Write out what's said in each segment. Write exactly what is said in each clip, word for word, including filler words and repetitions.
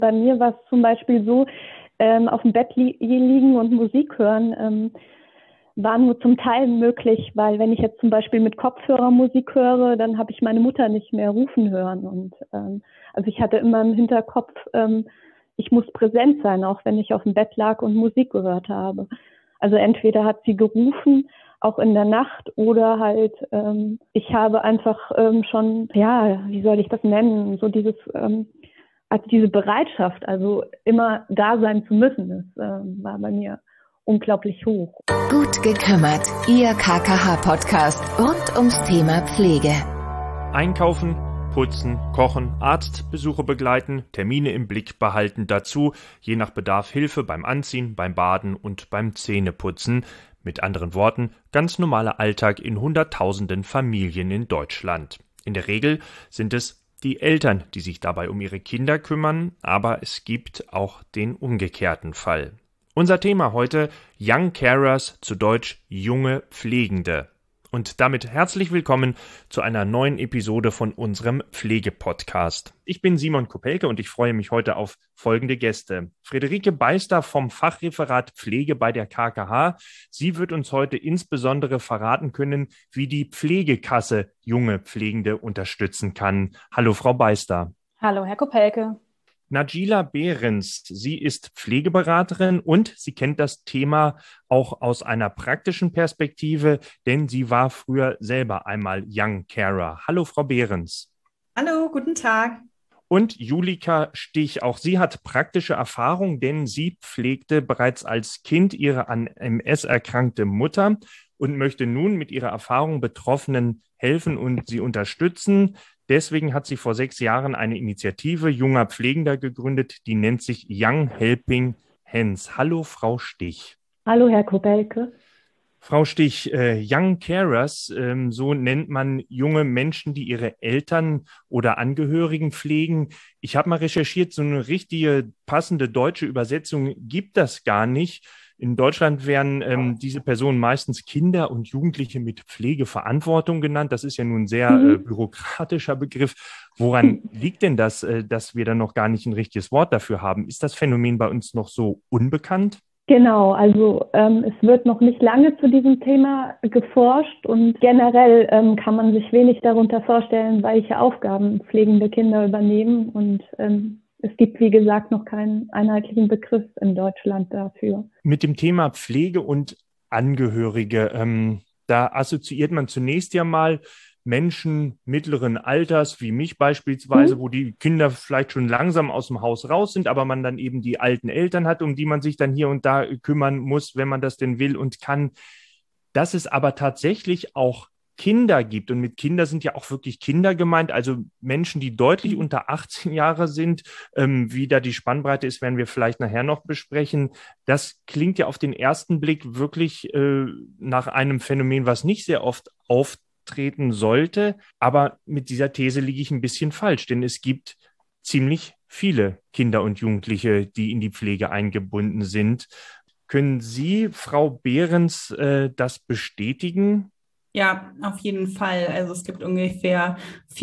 Bei mir war es zum Beispiel so, ähm, auf dem Bett li- liegen und Musik hören ähm, war nur zum Teil möglich, weil wenn ich jetzt zum Beispiel mit Kopfhörer Musik höre, dann habe ich meine Mutter nicht mehr rufen hören. Und ähm, also ich hatte immer im Hinterkopf, ähm, ich muss präsent sein, auch wenn ich auf dem Bett lag und Musik gehört habe. Also entweder hat sie gerufen, auch in der Nacht, oder halt ähm, ich habe einfach ähm, schon, ja, wie soll ich das nennen, so dieses ähm, also diese Bereitschaft, also immer da sein zu müssen, das äh, war bei mir unglaublich hoch. Gut gekümmert, Ihr K K H-Podcast rund ums Thema Pflege. Einkaufen, putzen, kochen, Arztbesuche begleiten, Termine im Blick behalten, dazu je nach Bedarf Hilfe beim Anziehen, beim Baden und beim Zähneputzen. Mit anderen Worten, ganz normaler Alltag in Hunderttausenden Familien in Deutschland. In der Regel sind es die Eltern, die sich dabei um ihre Kinder kümmern, aber es gibt auch den umgekehrten Fall. Unser Thema heute: Young Carers, zu Deutsch junge Pflegende. Und damit herzlich willkommen zu einer neuen Episode von unserem Pflegepodcast. Ich bin Simon Kopelke und ich freue mich heute auf folgende Gäste. Friederike Beister vom Fachreferat Pflege bei der K K H. Sie wird uns heute insbesondere verraten können, wie die Pflegekasse junge Pflegende unterstützen kann. Hallo, Frau Beister. Hallo, Herr Kopelke. Najila Behrens, sie ist Pflegeberaterin und sie kennt das Thema auch aus einer praktischen Perspektive, denn sie war früher selber einmal Young Carer. Hallo, Frau Behrens. Hallo, guten Tag. Und Julika Stich, auch sie hat praktische Erfahrung, denn sie pflegte bereits als Kind ihre an M S erkrankte Mutter und möchte nun mit ihrer Erfahrung Betroffenen helfen und sie unterstützen. Deswegen hat sie vor sechs Jahren eine Initiative junger Pflegender gegründet, die nennt sich Young Helping Hands. Hallo, Frau Stich. Hallo, Herr Kopelke. Frau Stich, äh, Young Carers, ähm, so nennt man junge Menschen, die ihre Eltern oder Angehörigen pflegen. Ich habe mal recherchiert, so eine richtige passende deutsche Übersetzung gibt das gar nicht. In Deutschland werden ähm, diese Personen meistens Kinder und Jugendliche mit Pflegeverantwortung genannt. Das ist ja nun ein sehr Mhm. äh, bürokratischer Begriff. Woran liegt denn das, äh, dass wir da noch gar nicht ein richtiges Wort dafür haben? Ist das Phänomen bei uns noch so unbekannt? Genau, also ähm, es wird noch nicht lange zu diesem Thema geforscht und generell ähm, kann man sich wenig darunter vorstellen, welche Aufgaben pflegende Kinder übernehmen, und ähm, es gibt, wie gesagt, noch keinen einheitlichen Begriff in Deutschland dafür. Mit dem Thema Pflege und Angehörige, ähm, da assoziiert man zunächst ja mal Menschen mittleren Alters, wie mich beispielsweise, Mhm. wo die Kinder vielleicht schon langsam aus dem Haus raus sind, aber man dann eben die alten Eltern hat, um die man sich dann hier und da kümmern muss, wenn man das denn will und kann. Dass es aber tatsächlich auch Kinder gibt, und mit Kinder sind ja auch wirklich Kinder gemeint, also Menschen, die deutlich Mhm. unter achtzehn Jahre sind. Ähm, wie da die Spannbreite ist, werden wir vielleicht nachher noch besprechen. Das klingt ja auf den ersten Blick wirklich äh, nach einem Phänomen, was nicht sehr oft auftreten sollte. Aber mit dieser These liege ich ein bisschen falsch, denn es gibt ziemlich viele Kinder und Jugendliche, die in die Pflege eingebunden sind. Können Sie, Frau Behrens, äh, das bestätigen? Ja, auf jeden Fall. Also es gibt ungefähr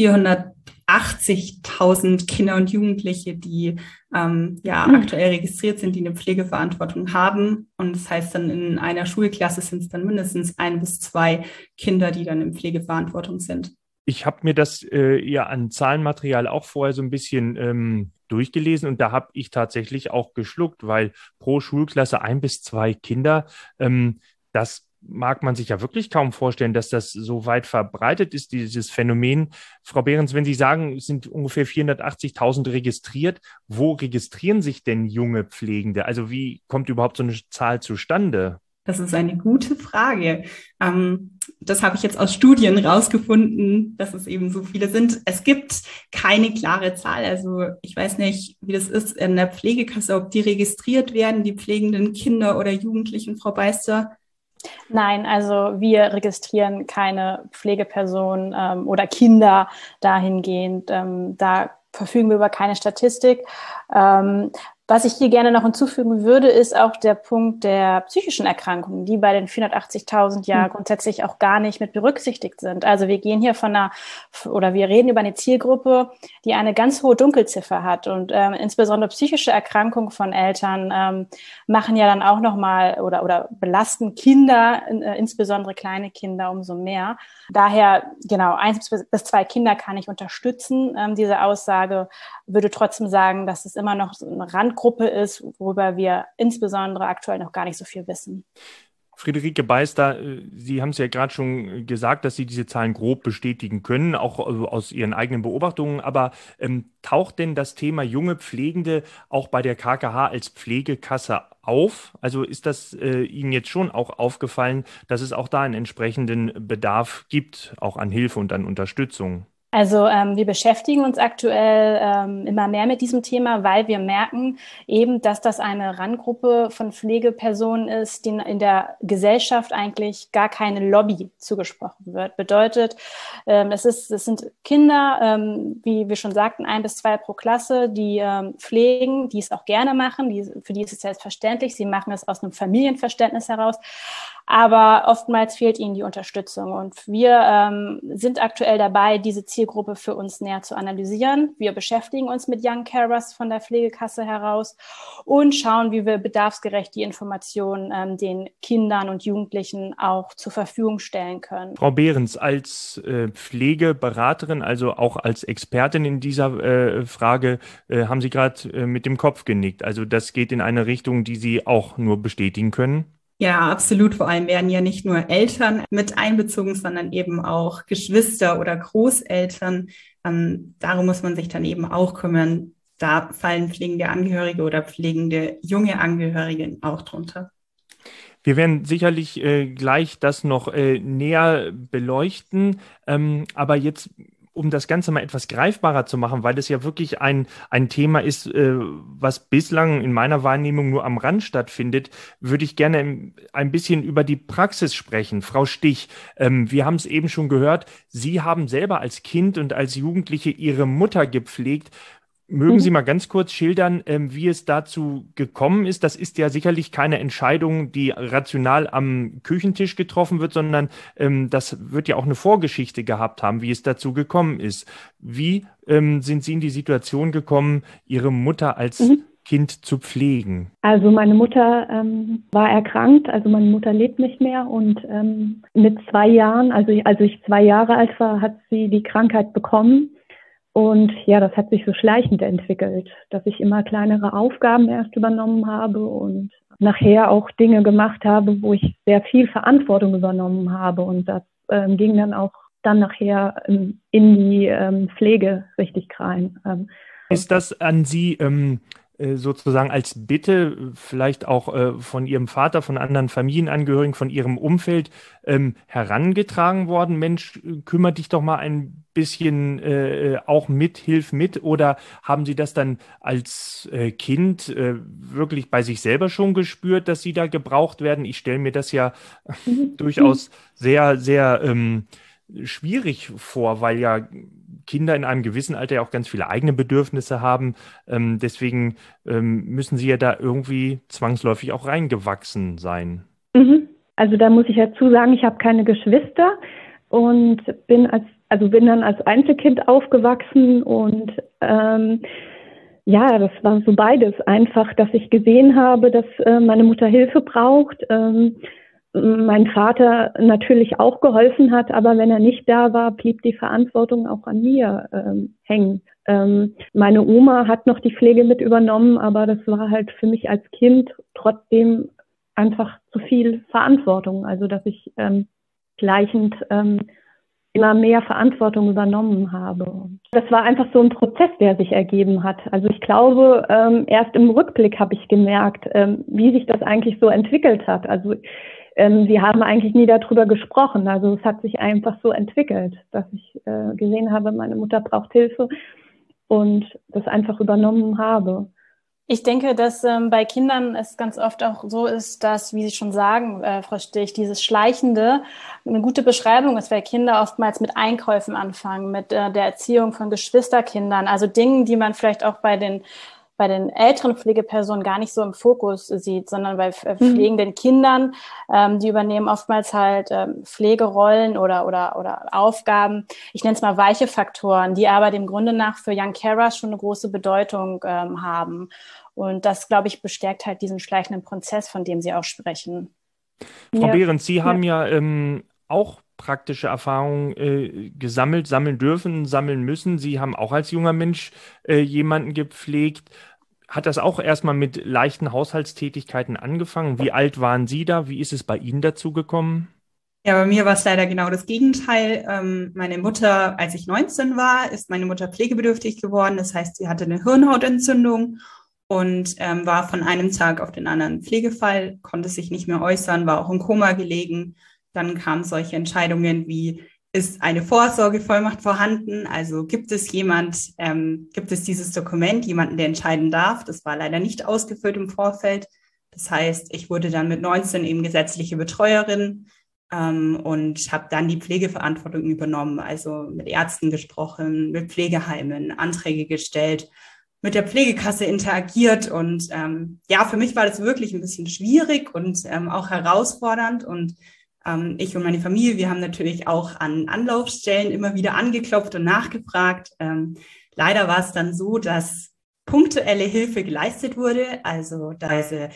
vierhundertachtzigtausend Kinder und Jugendliche, die ähm, ja Mhm. aktuell registriert sind, die eine Pflegeverantwortung haben. Und das heißt dann, in einer Schulklasse sind es dann mindestens ein bis zwei Kinder, die dann in Pflegeverantwortung sind. Ich habe mir das äh, ja an Zahlenmaterial auch vorher so ein bisschen ähm, durchgelesen, und da habe ich tatsächlich auch geschluckt, weil pro Schulklasse ein bis zwei Kinder, ähm, das mag man sich ja wirklich kaum vorstellen, dass das so weit verbreitet ist, dieses Phänomen. Frau Behrens, wenn Sie sagen, es sind ungefähr vierhundertachtzigtausend registriert, wo registrieren sich denn junge Pflegende? Also wie kommt überhaupt so eine Zahl zustande? Das ist eine gute Frage. Ähm, das habe ich jetzt aus Studien rausgefunden, dass es eben so viele sind. Es gibt keine klare Zahl. Also ich weiß nicht, wie das ist in der Pflegekasse, ob die registriert werden, die pflegenden Kinder oder Jugendlichen, Frau Beister. Nein, also wir registrieren keine Pflegepersonen ähm, oder Kinder dahingehend. Ähm, da verfügen wir über keine Statistik. Ähm, Was ich hier gerne noch hinzufügen würde, ist auch der Punkt der psychischen Erkrankungen, die bei den vierhundertachtzigtausend ja mhm. grundsätzlich auch gar nicht mit berücksichtigt sind. Also wir gehen hier von einer, oder wir reden über eine Zielgruppe, die eine ganz hohe Dunkelziffer hat. Und ähm, insbesondere psychische Erkrankungen von Eltern ähm, machen ja dann auch nochmal oder, oder belasten Kinder, äh, insbesondere kleine Kinder, umso mehr. Daher, genau, eins bis zwei Kinder kann ich unterstützen. Ähm, diese Aussage würde trotzdem sagen, dass es immer noch so eine Randgruppe ist, worüber wir insbesondere aktuell noch gar nicht so viel wissen. Friederike Beister, Sie haben es ja gerade schon gesagt, dass Sie diese Zahlen grob bestätigen können, auch aus Ihren eigenen Beobachtungen. Aber ähm, taucht denn das Thema junge Pflegende auch bei der K K H als Pflegekasse auf? Also ist das äh, Ihnen jetzt schon auch aufgefallen, dass es auch da einen entsprechenden Bedarf gibt, auch an Hilfe und an Unterstützung? Also ähm, wir beschäftigen uns aktuell ähm, immer mehr mit diesem Thema, weil wir merken eben, dass das eine Randgruppe von Pflegepersonen ist, denen in der Gesellschaft eigentlich gar keine Lobby zugesprochen wird. Bedeutet, ähm, es ist, es sind Kinder, ähm, wie wir schon sagten, ein bis zwei pro Klasse, die ähm, pflegen, die es auch gerne machen, die, für die ist es selbstverständlich, sie machen es aus einem Familienverständnis heraus. Aber oftmals fehlt ihnen die Unterstützung. Und wir ähm, sind aktuell dabei, diese Zielgruppe für uns näher zu analysieren. Wir beschäftigen uns mit Young Carers von der Pflegekasse heraus und schauen, wie wir bedarfsgerecht die Informationen ähm, den Kindern und Jugendlichen auch zur Verfügung stellen können. Frau Behrens, als äh, Pflegeberaterin, also auch als Expertin in dieser äh, Frage, äh, haben Sie gerade äh, mit dem Kopf genickt. Also das geht in eine Richtung, die Sie auch nur bestätigen können? Ja, absolut. Vor allem werden ja nicht nur Eltern mit einbezogen, sondern eben auch Geschwister oder Großeltern. Ähm, darum muss man sich dann eben auch kümmern. Da fallen pflegende Angehörige oder pflegende junge Angehörige auch drunter. Wir werden sicherlich äh, gleich das noch äh, näher beleuchten, ähm, aber jetzt, um das Ganze mal etwas greifbarer zu machen, weil es ja wirklich ein, ein Thema ist, äh, was bislang in meiner Wahrnehmung nur am Rand stattfindet, würde ich gerne ein bisschen über die Praxis sprechen. Frau Stich, ähm, wir haben es eben schon gehört, Sie haben selber als Kind und als Jugendliche Ihre Mutter gepflegt. Mögen Sie mal ganz kurz schildern, ähm, wie es dazu gekommen ist? Das ist ja sicherlich keine Entscheidung, die rational am Küchentisch getroffen wird, sondern ähm, das wird ja auch eine Vorgeschichte gehabt haben, wie es dazu gekommen ist. Wie ähm, sind Sie in die Situation gekommen, Ihre Mutter als mhm. Kind zu pflegen? Also meine Mutter ähm, war erkrankt, also meine Mutter lebt nicht mehr und ähm, mit zwei Jahren, also als ich zwei Jahre alt war, hat sie die Krankheit bekommen. Und ja, das hat sich so schleichend entwickelt, dass ich immer kleinere Aufgaben erst übernommen habe und nachher auch Dinge gemacht habe, wo ich sehr viel Verantwortung übernommen habe. Und das ähm, ging dann auch dann nachher ähm, in die ähm, Pflege richtig rein. Ähm, Ist das an Sie ähm, sozusagen als Bitte vielleicht auch äh, von Ihrem Vater, von anderen Familienangehörigen, von Ihrem Umfeld ähm, herangetragen worden? Mensch, kümmere dich doch mal ein bisschen äh, auch mit, hilf mit. Oder haben Sie das dann als äh, Kind äh, wirklich bei sich selber schon gespürt, dass Sie da gebraucht werden? Ich stelle mir das ja mhm. durchaus sehr, sehr ähm, schwierig vor, weil ja Kinder in einem gewissen Alter ja auch ganz viele eigene Bedürfnisse haben. Ähm, deswegen ähm, müssen sie ja da irgendwie zwangsläufig auch reingewachsen sein. Mhm. Also da muss ich dazu sagen, ich habe keine Geschwister und bin als also bin dann als Einzelkind aufgewachsen und ähm, ja, das war so beides einfach, dass ich gesehen habe, dass äh, meine Mutter Hilfe braucht. Ähm, mein Vater natürlich auch geholfen hat, aber wenn er nicht da war, blieb die Verantwortung auch an mir ähm, hängen. Ähm, meine Oma hat noch die Pflege mit übernommen, aber das war halt für mich als Kind trotzdem einfach zu viel Verantwortung, also dass ich ähm, gleichend ähm, immer mehr Verantwortung übernommen habe. Das war einfach so ein Prozess, der sich ergeben hat. Also ich glaube, ähm, erst im Rückblick habe ich gemerkt, ähm, wie sich das eigentlich so entwickelt hat. Also wir haben eigentlich nie darüber gesprochen. Also es hat sich einfach so entwickelt, dass ich äh, gesehen habe, meine Mutter braucht Hilfe und das einfach übernommen habe. Ich denke, dass ähm, bei Kindern es ganz oft auch so ist, dass, wie Sie schon sagen, äh, Frau Stich, dieses Schleichende eine gute Beschreibung ist, weil Kinder oftmals mit Einkäufen anfangen, mit äh, der Erziehung von Geschwisterkindern, also Dingen, die man vielleicht auch bei den bei den älteren Pflegepersonen gar nicht so im Fokus sieht, sondern bei äh, pflegenden mhm. Kindern, ähm, die übernehmen oftmals halt ähm, Pflegerollen oder, oder, oder Aufgaben, ich nenne es mal weiche Faktoren, die aber dem Grunde nach für Young Carers schon eine große Bedeutung ähm, haben. Und das, glaube ich, bestärkt halt diesen schleichenden Prozess, von dem Sie auch sprechen. Frau Ja. Behrens, Sie ja. haben ja ähm, auch praktische Erfahrungen äh, gesammelt, sammeln dürfen, sammeln müssen. Sie haben auch als junger Mensch äh, jemanden gepflegt. Hat das auch erstmal mit leichten Haushaltstätigkeiten angefangen? Wie alt waren Sie da? Wie ist es bei Ihnen dazu gekommen? Ja, bei mir war es leider genau das Gegenteil. Ähm, meine Mutter, als ich neunzehn war, ist meine Mutter pflegebedürftig geworden. Das heißt, sie hatte eine Hirnhautentzündung und ähm, war von einem Tag auf den anderen Pflegefall, konnte sich nicht mehr äußern, war auch im Koma gelegen. Dann kamen solche Entscheidungen wie, ist eine Vorsorgevollmacht vorhanden? Also gibt es jemand, ähm, gibt es dieses Dokument, jemanden, der entscheiden darf? Das war leider nicht ausgefüllt im Vorfeld. Das heißt, ich wurde dann mit neunzehn eben gesetzliche Betreuerin ähm, und habe dann die Pflegeverantwortung übernommen, also mit Ärzten gesprochen, mit Pflegeheimen, Anträge gestellt, mit der Pflegekasse interagiert und ähm, ja, für mich war das wirklich ein bisschen schwierig und ähm, auch herausfordernd und ähm, ich und meine Familie, wir haben natürlich auch an Anlaufstellen immer wieder angeklopft und nachgefragt. Ähm, leider war es dann so, dass punktuelle Hilfe geleistet wurde, also da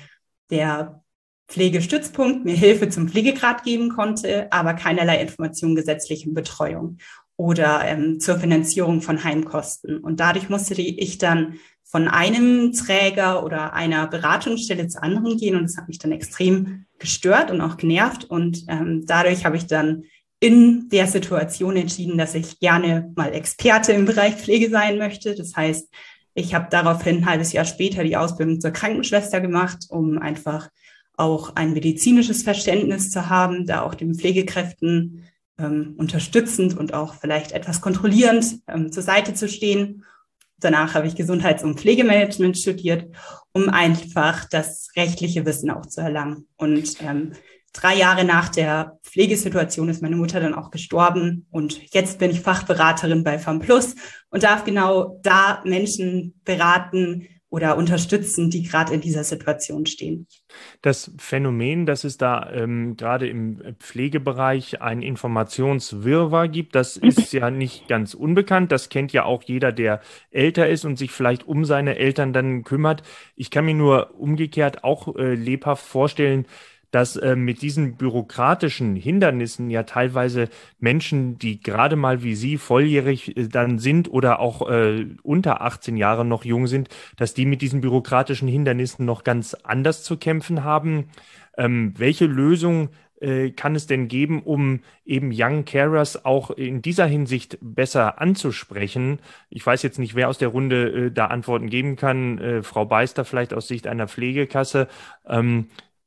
der Pflegestützpunkt mir Hilfe zum Pflegegrad geben konnte, aber keinerlei Information gesetzlichen Betreuung oder ähm, zur Finanzierung von Heimkosten. Und dadurch musste ich dann von einem Träger oder einer Beratungsstelle zur anderen gehen und das hat mich dann extrem gestört und auch genervt. Und ähm, dadurch habe ich dann in der Situation entschieden, dass ich gerne mal Experte im Bereich Pflege sein möchte. Das heißt, ich habe daraufhin ein halbes Jahr später die Ausbildung zur Krankenschwester gemacht, um einfach auch ein medizinisches Verständnis zu haben, da auch den Pflegekräften ähm, unterstützend und auch vielleicht etwas kontrollierend ähm, zur Seite zu stehen. Danach habe ich Gesundheits- und Pflegemanagement studiert, um einfach das rechtliche Wissen auch zu erlangen. Und ähm, drei Jahre nach der Pflegesituation ist meine Mutter dann auch gestorben. Und jetzt bin ich Fachberaterin bei FAMPlus und darf genau da Menschen beraten oder unterstützen, die gerade in dieser Situation stehen. Das Phänomen, dass es da ähm, gerade im Pflegebereich ein Informationswirrwarr gibt, das ist ja nicht ganz unbekannt. Das kennt ja auch jeder, der älter ist und sich vielleicht um seine Eltern dann kümmert. Ich kann mir nur umgekehrt auch äh, lebhaft vorstellen, dass äh, mit diesen bürokratischen Hindernissen ja teilweise Menschen, die gerade mal wie Sie volljährig äh, dann sind oder auch äh, unter achtzehn Jahre noch jung sind, dass die mit diesen bürokratischen Hindernissen noch ganz anders zu kämpfen haben. Ähm, welche Lösung äh, kann es denn geben, um eben Young Carers auch in dieser Hinsicht besser anzusprechen? Ich weiß jetzt nicht, wer aus der Runde äh, da Antworten geben kann. Äh, Frau Beister vielleicht aus Sicht einer Pflegekasse. Ähm,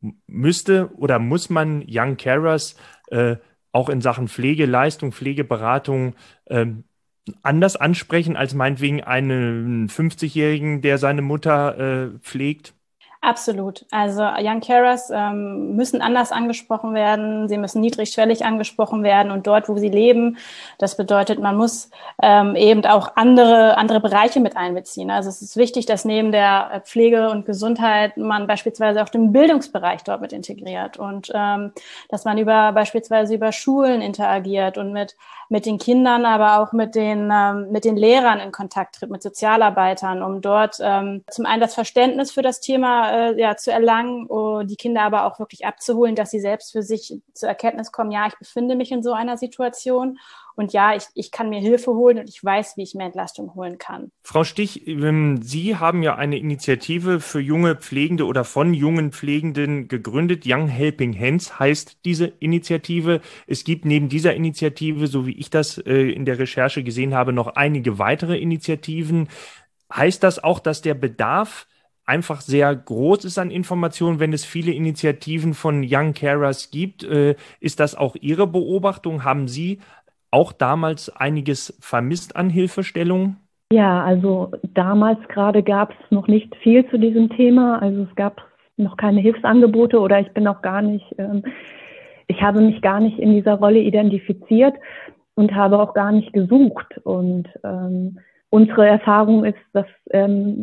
Müsste oder muss man Young Carers äh, auch in Sachen Pflegeleistung, Pflegeberatung äh, anders ansprechen als meinetwegen einen fünfzigjährigen, der seine Mutter äh, pflegt? Absolut. Also Young Carers ähm, müssen anders angesprochen werden. Sie müssen niedrigschwellig angesprochen werden und dort, wo sie leben. Das bedeutet, man muss ähm, eben auch andere andere Bereiche mit einbeziehen. Also es ist wichtig, dass neben der Pflege und Gesundheit man beispielsweise auch den Bildungsbereich dort mit integriert und ähm, dass man über beispielsweise über Schulen interagiert und mit mit den Kindern, aber auch mit den ähm, mit den Lehrern in Kontakt tritt, mit Sozialarbeitern, um dort ähm, zum einen das Verständnis für das Thema äh, ja zu erlangen, uh, die Kinder aber auch wirklich abzuholen, dass sie selbst für sich zur Erkenntnis kommen, ja, ich befinde mich in so einer Situation und ja, ich, ich kann mir Hilfe holen und ich weiß, wie ich mir Entlastung holen kann. Frau Stich, ähm, Sie haben ja eine Initiative für junge Pflegende oder von jungen Pflegenden gegründet. Young Helping Hands heißt diese Initiative. Es gibt neben dieser Initiative, so wie ich das äh, in der Recherche gesehen habe, noch einige weitere Initiativen. Heißt das auch, dass der Bedarf einfach sehr groß ist an Informationen, wenn es viele Initiativen von Young Carers gibt? Äh, ist das auch Ihre Beobachtung? Haben Sie auch damals einiges vermisst an Hilfestellung? Ja, also damals gerade gab es noch nicht viel zu diesem Thema. Also es gab noch keine Hilfsangebote oder ich bin auch gar nicht, ähm, ich habe mich gar nicht in dieser Rolle identifiziert und habe auch gar nicht gesucht. Und ähm, unsere Erfahrung ist, dass ähm,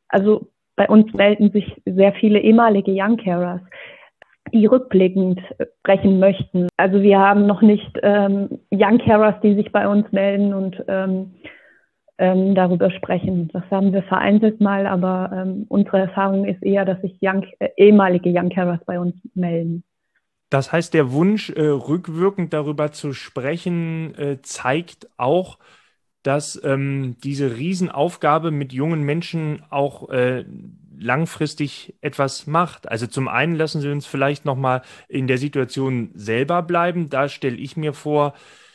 Also bei uns melden sich sehr viele ehemalige Young Carers, die rückblickend sprechen möchten. Also wir haben noch nicht ähm, Young Carers, die sich bei uns melden und ähm, ähm, darüber sprechen. Das haben wir vereinzelt mal, aber ähm, unsere Erfahrung ist eher, dass sich Young, äh, ehemalige Young Carers bei uns melden. Das heißt, der Wunsch, äh, rückwirkend darüber zu sprechen, äh, zeigt auch, dass ähm, diese Riesenaufgabe mit jungen Menschen auch äh, langfristig etwas macht. Also zum einen lassen Sie uns vielleicht nochmal in der Situation selber bleiben. Da stelle ich mir vor,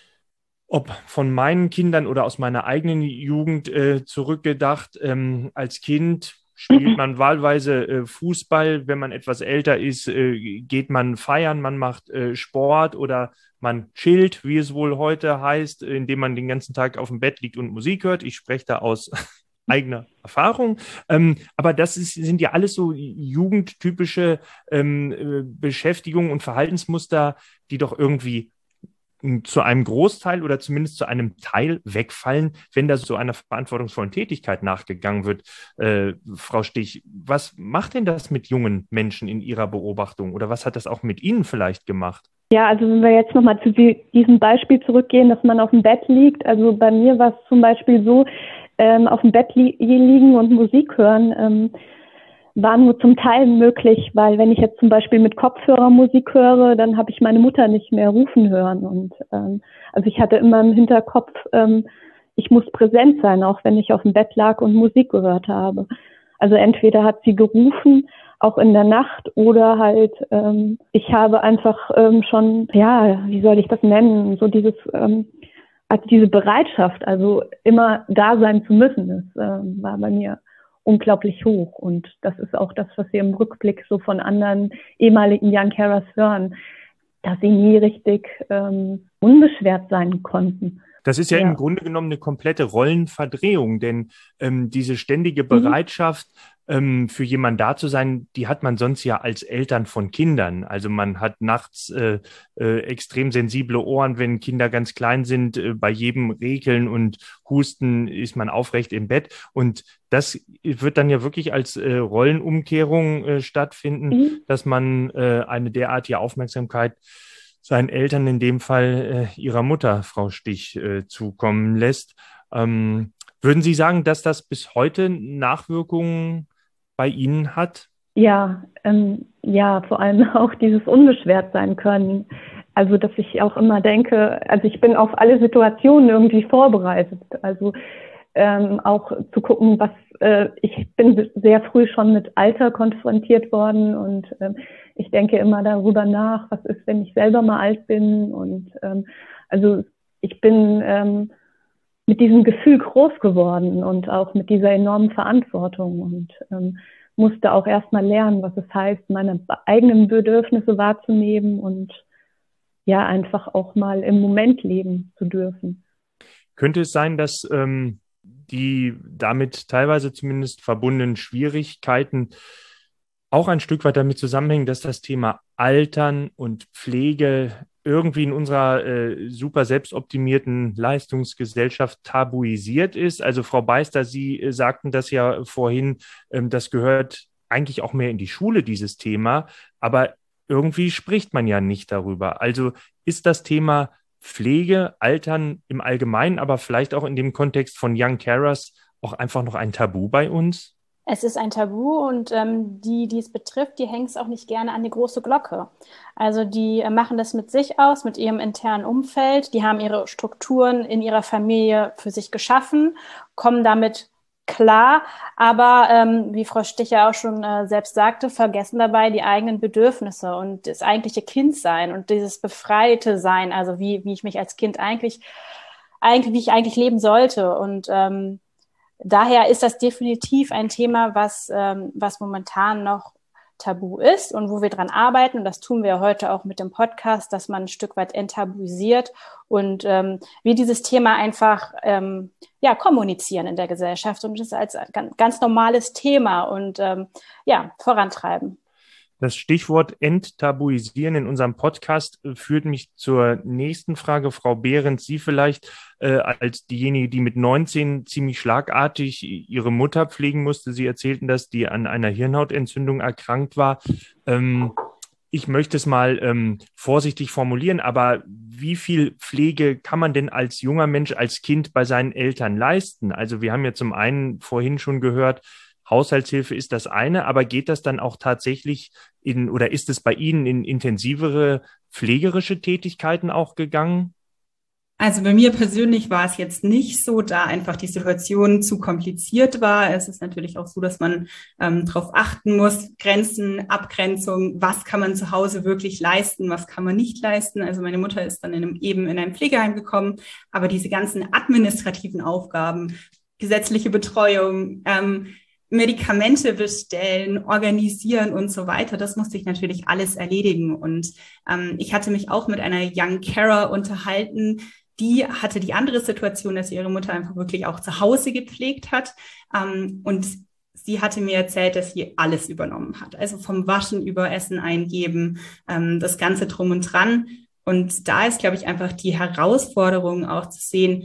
ob von meinen Kindern oder aus meiner eigenen Jugend äh, zurückgedacht, ähm, als Kind spielt man wahlweise äh, Fußball, wenn man etwas älter ist, äh, geht man feiern, man macht äh, Sport oder man chillt, wie es wohl heute heißt, indem man den ganzen Tag auf dem Bett liegt und Musik hört. Ich spreche da aus eigener Erfahrung. Ähm, aber das ist, sind ja alles so jugendtypische ähm, äh, Beschäftigungen und Verhaltensmuster, die doch irgendwie zu einem Großteil oder zumindest zu einem Teil wegfallen, wenn da so einer verantwortungsvollen Tätigkeit nachgegangen wird. Äh, Frau Stich, was macht denn das mit jungen Menschen in Ihrer Beobachtung oder was hat das auch mit Ihnen vielleicht gemacht? Ja, also wenn wir jetzt nochmal zu diesem Beispiel zurückgehen, dass man auf dem Bett liegt, also bei mir war es zum Beispiel so, ähm, auf dem Bett li- liegen und Musik hören, ähm, war nur zum Teil möglich, weil wenn ich jetzt zum Beispiel mit Kopfhörer Musik höre, dann habe ich meine Mutter nicht mehr rufen hören. Und ähm, also ich hatte immer im Hinterkopf, ähm, ich muss präsent sein, auch wenn ich auf dem Bett lag und Musik gehört habe. Also entweder hat sie gerufen, auch in der Nacht, oder halt ähm, ich habe einfach ähm, schon, ja, wie soll ich das nennen, so dieses, ähm, also diese Bereitschaft, also immer da sein zu müssen, das ähm, war bei mir unglaublich hoch. Und das ist auch das, was wir im Rückblick so von anderen ehemaligen Young Carers hören, dass sie nie richtig ähm, unbeschwert sein konnten. Das ist ja, Ja. im Grunde genommen eine komplette Rollenverdrehung, denn ähm, diese ständige Bereitschaft, mhm. ähm, für jemanden da zu sein, die hat man sonst ja als Eltern von Kindern. Also man hat nachts äh, äh, extrem sensible Ohren, wenn Kinder ganz klein sind. Äh, bei jedem Rekeln und Husten ist man aufrecht im Bett. Und das wird dann ja wirklich als äh, Rollenumkehrung äh, stattfinden, mhm. dass man äh, eine derartige Aufmerksamkeit seinen Eltern, in dem Fall äh, ihrer Mutter, Frau Stich, äh, zukommen lässt. Ähm, würden Sie sagen, dass das bis heute Nachwirkungen bei Ihnen hat? Ja, ähm, ja, vor allem auch dieses unbeschwert sein können. Also, dass ich auch immer denke, also ich bin auf alle Situationen irgendwie vorbereitet. Also ähm, auch zu gucken, was, äh, ich bin sehr früh schon mit Alter konfrontiert worden und ähm, ich denke immer darüber nach, was ist, wenn ich selber mal alt bin. Und ähm, also ich bin ähm, mit diesem Gefühl groß geworden und auch mit dieser enormen Verantwortung und ähm, musste auch erstmal lernen, was es heißt, meine eigenen Bedürfnisse wahrzunehmen und ja, einfach auch mal im Moment leben zu dürfen. Könnte es sein, dass ähm, die damit teilweise zumindest verbundenen Schwierigkeiten auch ein Stück weit damit zusammenhängen, dass das Thema Altern und Pflege irgendwie in unserer äh, super selbstoptimierten Leistungsgesellschaft tabuisiert ist? Also Frau Beister, Sie äh, sagten das ja vorhin, ähm, das gehört eigentlich auch mehr in die Schule, dieses Thema, aber irgendwie spricht man ja nicht darüber. Also ist das Thema Pflege, Altern im Allgemeinen, aber vielleicht auch in dem Kontext von Young Carers auch einfach noch ein Tabu bei uns? Es ist ein Tabu und ähm, die, die es betrifft, die hängen es auch nicht gerne an die große Glocke. Also die äh, machen das mit sich aus, mit ihrem internen Umfeld. Die haben ihre Strukturen in ihrer Familie für sich geschaffen, kommen damit klar, aber ähm, wie Frau Sticher auch schon äh, selbst sagte, vergessen dabei die eigenen Bedürfnisse und das eigentliche Kindsein und dieses befreite Sein, also wie, wie ich mich als Kind eigentlich, eigentlich, wie ich eigentlich leben sollte. Und ähm, daher ist das definitiv ein Thema, was, ähm, was momentan noch tabu ist und wo wir dran arbeiten. Und das tun wir heute auch mit dem Podcast, dass man ein Stück weit enttabuisiert und ähm, wir dieses Thema einfach ähm, ja, kommunizieren in der Gesellschaft und das als ganz, ganz normales Thema und ähm, ja, vorantreiben. Das Stichwort Enttabuisieren in unserem Podcast äh, führt mich zur nächsten Frage. Frau Behrens, Sie vielleicht äh, als diejenige, die mit neunzehn ziemlich schlagartig ihre Mutter pflegen musste. Sie erzählten, dass die an einer Hirnhautentzündung erkrankt war. Ähm, ich möchte es mal ähm, vorsichtig formulieren, aber wie viel Pflege kann man denn als junger Mensch, als Kind bei seinen Eltern leisten? Also wir haben ja zum einen vorhin schon gehört, Haushaltshilfe ist das eine, aber geht das dann auch tatsächlich in, oder ist es bei Ihnen in intensivere pflegerische Tätigkeiten auch gegangen? Also bei mir persönlich war es jetzt nicht so, da einfach die Situation zu kompliziert war. Es ist natürlich auch so, dass man ähm, darauf achten muss, Grenzen, Abgrenzung, was kann man zu Hause wirklich leisten, was kann man nicht leisten. Also meine Mutter ist dann in einem, eben in ein Pflegeheim gekommen, aber diese ganzen administrativen Aufgaben, gesetzliche Betreuung, ähm, Medikamente bestellen, organisieren und so weiter. Das musste ich natürlich alles erledigen. Und ähm, ich hatte mich auch mit einer Young Carer unterhalten. Die hatte die andere Situation, dass ihre Mutter einfach wirklich auch zu Hause gepflegt hat. Ähm, und sie hatte mir erzählt, dass sie alles übernommen hat. Also vom Waschen über Essen eingeben, ähm, das Ganze drum und dran. Und da ist, glaube ich, einfach die Herausforderung auch zu sehen,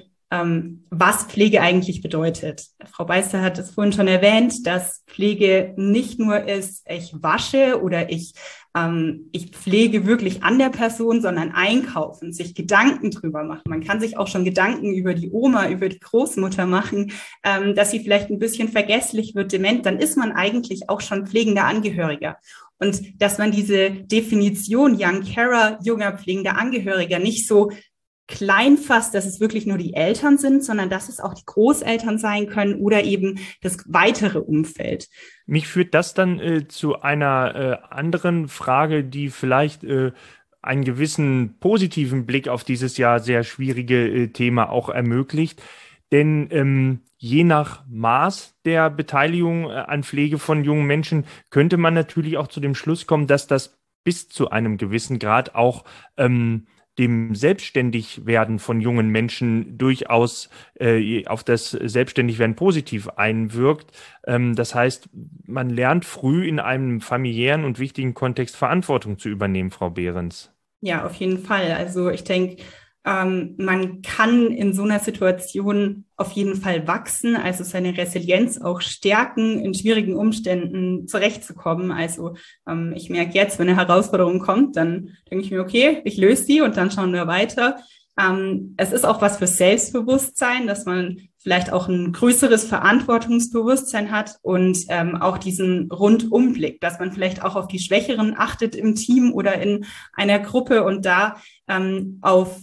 was Pflege eigentlich bedeutet. Frau Beister hat es vorhin schon erwähnt, dass Pflege nicht nur ist, ich wasche oder ich, ähm, ich pflege wirklich an der Person, sondern einkaufen, sich Gedanken drüber machen. Man kann sich auch schon Gedanken über die Oma, über die Großmutter machen, ähm, dass sie vielleicht ein bisschen vergesslich wird, dement, dann ist man eigentlich auch schon pflegender Angehöriger. Und dass man diese Definition Young Carer, junger pflegender Angehöriger nicht so klein fasst, dass es wirklich nur die Eltern sind, sondern dass es auch die Großeltern sein können oder eben das weitere Umfeld. Mich führt das dann äh, zu einer äh, anderen Frage, die vielleicht äh, einen gewissen positiven Blick auf dieses Jahr sehr schwierige äh, Thema auch ermöglicht. Denn ähm, je nach Maß der Beteiligung äh, an Pflege von jungen Menschen könnte man natürlich auch zu dem Schluss kommen, dass das bis zu einem gewissen Grad auch ähm, dem Selbstständigwerden von jungen Menschen durchaus äh, auf das Selbstständigwerden positiv einwirkt. Ähm, das heißt, man lernt früh in einem familiären und wichtigen Kontext Verantwortung zu übernehmen, Frau Behrens. Ja, auf jeden Fall. Also ich denke, ähm, man kann in so einer Situation auf jeden Fall wachsen, also seine Resilienz auch stärken, in schwierigen Umständen zurechtzukommen. Also ähm, ich merke jetzt, wenn eine Herausforderung kommt, dann denke ich mir, okay, ich löse die und dann schauen wir weiter. Ähm, es ist auch was für Selbstbewusstsein, dass man vielleicht auch ein größeres Verantwortungsbewusstsein hat und ähm, auch diesen Rundumblick, dass man vielleicht auch auf die Schwächeren achtet im Team oder in einer Gruppe und da ähm, auf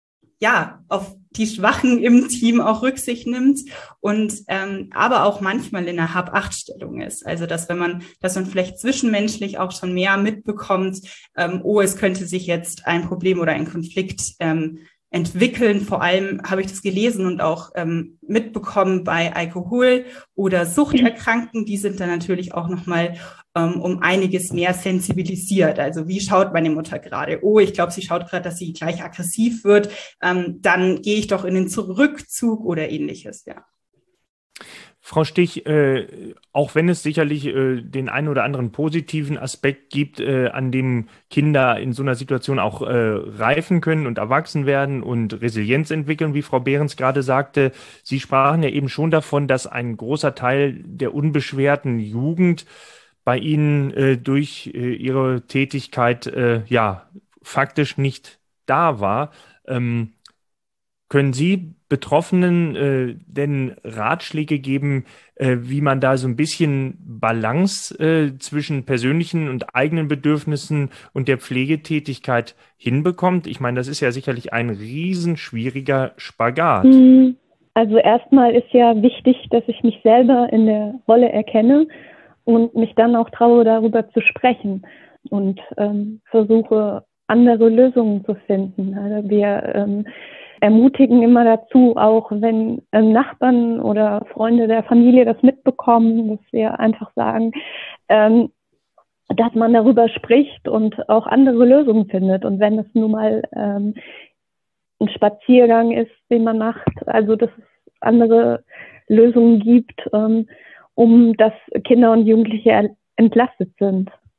ja, auf die Schwachen im Team auch Rücksicht nimmt und ähm, aber auch manchmal in einer Hab-Acht-Stellung ist. Also dass wenn man, dass man vielleicht zwischenmenschlich auch schon mehr mitbekommt, ähm, oh, es könnte sich jetzt ein Problem oder ein Konflikt ähm, entwickeln. Vor allem habe ich das gelesen und auch ähm, mitbekommen bei Alkohol- oder Suchterkrankten. Die sind dann natürlich auch nochmal ähm, um einiges mehr sensibilisiert. Also wie schaut meine Mutter gerade? Oh, ich glaube, sie schaut gerade, dass sie gleich aggressiv wird. Ähm, dann gehe ich doch in den Rückzug oder ähnliches, ja. Frau Stich, äh, auch wenn es sicherlich äh, den einen oder anderen positiven Aspekt gibt, äh, an dem Kinder in so einer Situation auch äh, reifen können und erwachsen werden und Resilienz entwickeln, wie Frau Behrens gerade sagte, Sie sprachen ja eben schon davon, dass ein großer Teil der unbeschwerten Jugend bei Ihnen äh, durch äh, Ihre Tätigkeit äh, ja faktisch nicht da war. Ähm, Können Sie Betroffenen äh, denn Ratschläge geben, äh, wie man da so ein bisschen Balance äh, zwischen persönlichen und eigenen Bedürfnissen und der Pflegetätigkeit hinbekommt? Ich meine, das ist ja sicherlich ein riesenschwieriger Spagat. Also erstmal ist ja wichtig, dass ich mich selber in der Rolle erkenne und mich dann auch traue, darüber zu sprechen und ähm, versuche, andere Lösungen zu finden. Also wir ähm, ermutigen immer dazu, auch wenn ähm, Nachbarn oder Freunde der Familie das mitbekommen, dass wir einfach sagen, ähm, dass man darüber spricht und auch andere Lösungen findet. Und wenn es nun mal ähm, ein Spaziergang ist, den man macht, also dass es andere Lösungen gibt, ähm, um dass Kinder und Jugendliche entlastet sind.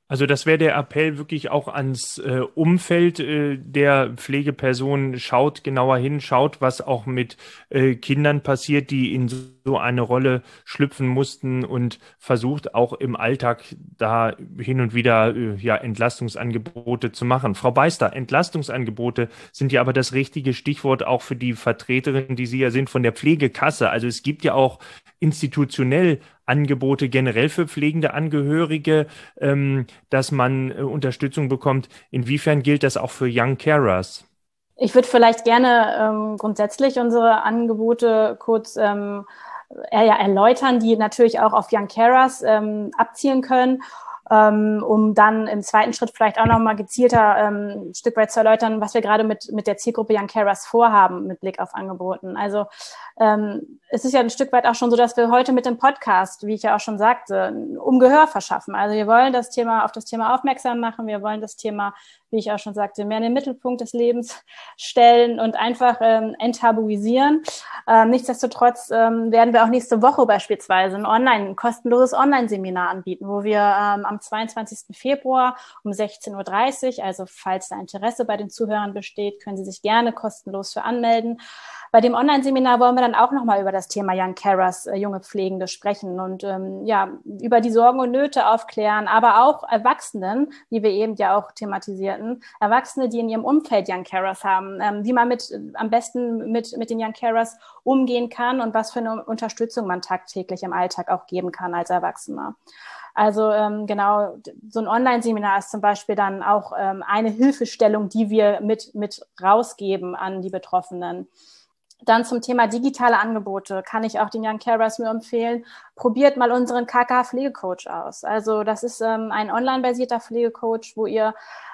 Also das wäre der Appell wirklich auch ans äh, Umfeld äh, der Pflegeperson. Schaut genauer hin, schaut, was auch mit äh, Kindern passiert, die in so eine Rolle schlüpfen mussten, und versucht auch im Alltag da hin und wieder äh, ja Entlastungsangebote zu machen. Frau Beister, Entlastungsangebote sind ja aber das richtige Stichwort auch für die Vertreterin, die Sie ja sind, von der Pflegekasse. Also es gibt ja auch institutionell Angebote generell für pflegende Angehörige, ähm, dass man äh, Unterstützung bekommt. Inwiefern gilt das auch für Young Carers? Ich würde vielleicht gerne ähm, grundsätzlich unsere Angebote kurz ähm, äh, ja, erläutern, die natürlich auch auf Young Carers ähm, abzielen können, ähm, um dann im zweiten Schritt vielleicht auch nochmal gezielter ähm, ein Stück weit zu erläutern, was wir gerade mit, mit der Zielgruppe Young Carers vorhaben mit Blick auf Angeboten. Also ähm, es ist ja ein Stück weit auch schon so, dass wir heute mit dem Podcast, wie ich ja auch schon sagte, um Gehör verschaffen. Also wir wollen das Thema auf das Thema aufmerksam machen. Wir wollen das Thema, wie ich auch schon sagte, mehr in den Mittelpunkt des Lebens stellen und einfach ähm, enttabuisieren. Ähm, nichtsdestotrotz ähm, werden wir auch nächste Woche beispielsweise ein Online, ein kostenloses Online-Seminar anbieten, wo wir ähm, am zweiundzwanzigsten Februar um sechzehn Uhr dreißig, also falls da Interesse bei den Zuhörern besteht, können Sie sich gerne kostenlos für anmelden. Bei dem Online-Seminar wollen wir dann auch nochmal über das Thema Young Carers, äh, junge Pflegende sprechen und ähm, ja über die Sorgen und Nöte aufklären, aber auch Erwachsenen, wie wir eben ja auch thematisierten, Erwachsene, die in ihrem Umfeld Young Carers haben, ähm, wie man mit am besten mit mit den Young Carers umgehen kann und was für eine Unterstützung man tagtäglich im Alltag auch geben kann als Erwachsener. Also ähm, genau, so ein Online-Seminar ist zum Beispiel dann auch ähm, eine Hilfestellung, die wir mit mit rausgeben an die Betroffenen. Dann zum Thema digitale Angebote kann ich auch den Young Carers nur empfehlen, probiert mal unseren K K H-Pflegecoach aus. Also das ist ähm, ein online-basierter Pflegecoach, wo ihr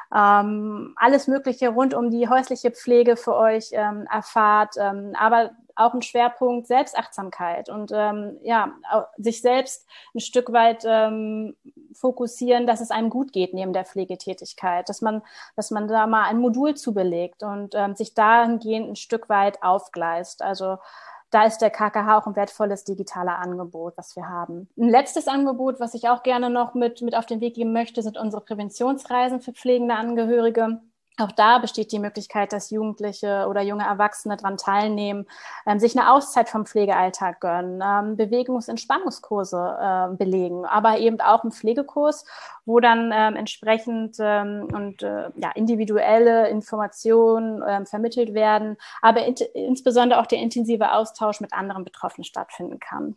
ähm, alles Mögliche rund um die häusliche Pflege für euch ähm, erfahrt, ähm, aber auch ein Schwerpunkt Selbstachtsamkeit und ähm, ja, sich selbst ein Stück weit ähm, fokussieren, dass es einem gut geht neben der Pflegetätigkeit, dass man, dass man da mal ein Modul zubelegt und ähm, sich dahingehend ein Stück weit aufgleist. Also da ist der K K H auch ein wertvolles digitales Angebot, was wir haben. Ein letztes Angebot, was ich auch gerne noch mit, mit auf den Weg geben möchte, sind unsere Präventionsreisen für pflegende Angehörige. Auch da besteht die Möglichkeit, dass Jugendliche oder junge Erwachsene daran teilnehmen, ähm, sich eine Auszeit vom Pflegealltag gönnen, ähm, Bewegungsentspannungskurse äh, belegen, aber eben auch einen Pflegekurs, wo dann ähm, entsprechend ähm, und äh, ja, individuelle Informationen ähm, vermittelt werden, aber in, insbesondere auch der intensive Austausch mit anderen Betroffenen stattfinden kann.